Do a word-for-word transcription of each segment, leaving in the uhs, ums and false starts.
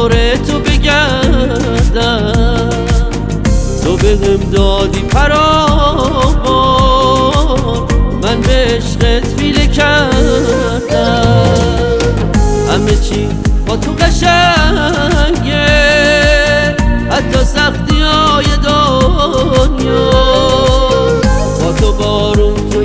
دور تو بگردم. تو بهم دادی فراوان، من به عشقت حیله کردم. همه چی با تو قشنگه، حتی سختی های دنیا. با تو بارون توی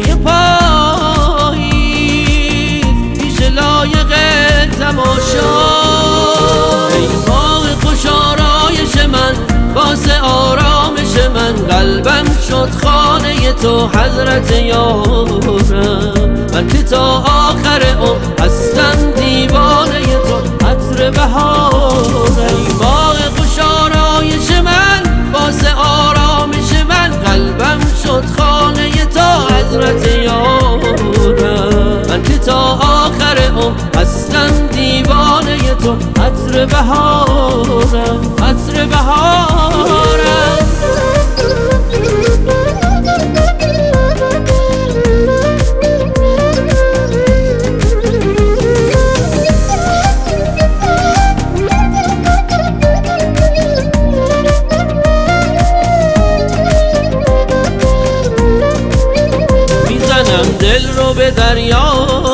پاییز، پیش لایق تماشا. ای ماه خوش آرایش من، باعث آرامش من، قلبم شد خانه تو حضرت یارم. من که تا آخر عمر هستم دیوانه تو، عطر بهارم. ای ماه خوش آرایش من، باعث آرامش من، قلبم شد خانه تو حضرت یارم. من که تا آخر عمر هستم دیوانه تو، عطر بهارم، عطر بهارم. دل رو به دریا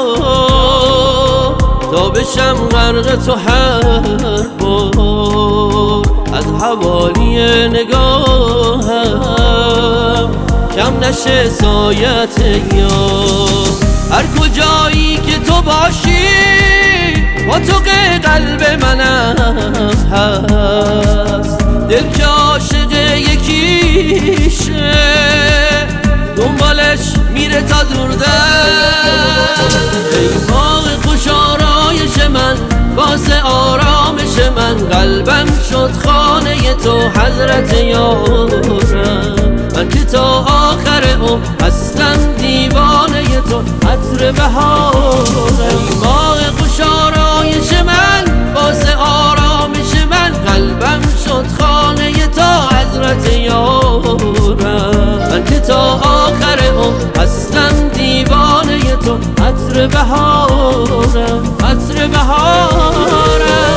تا بشم غرق تو هر بار. از حوالی نگاهم کم نشه سایت یار. هر کجایی که تو باشی با تو قلب منم هست. دل که عاشق یکیشه دنبالش میره تا دور دست. ای ماه خوش آرایش من، باعث آرامش من، قلبم شد خانه تو حضرت یارم. من که تا آخر عمر هستم دیوانه تو، عطر بهارم. ای ماه خوش آرایش من، باعث آرامش من، قلبم شد خانه تو حضرت یارم. من که تا آخر عمر هستم دیوانه تو، عطر بهارم، عطر بهارم.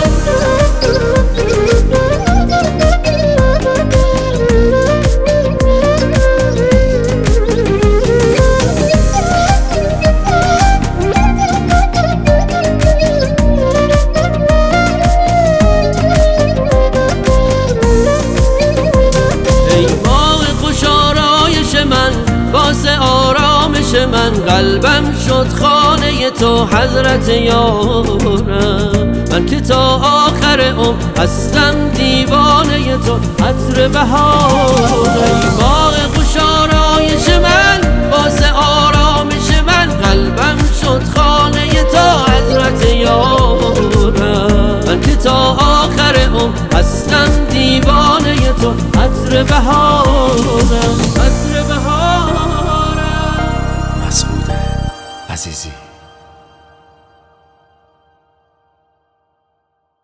باعث آرامش من، قلبم شد خانه تو حضرت یارم. من که تا آخر عمر هستم دیوانه تو، عطر بهارم. ای ماه خوش آرایش من، باعث آرامش من، قلبم شد خانه تو حضرت یارم. من که تا آخر عمر هستم دیوانه تو، عطر بهارم، عطر بهارم. مسعود عزیزی.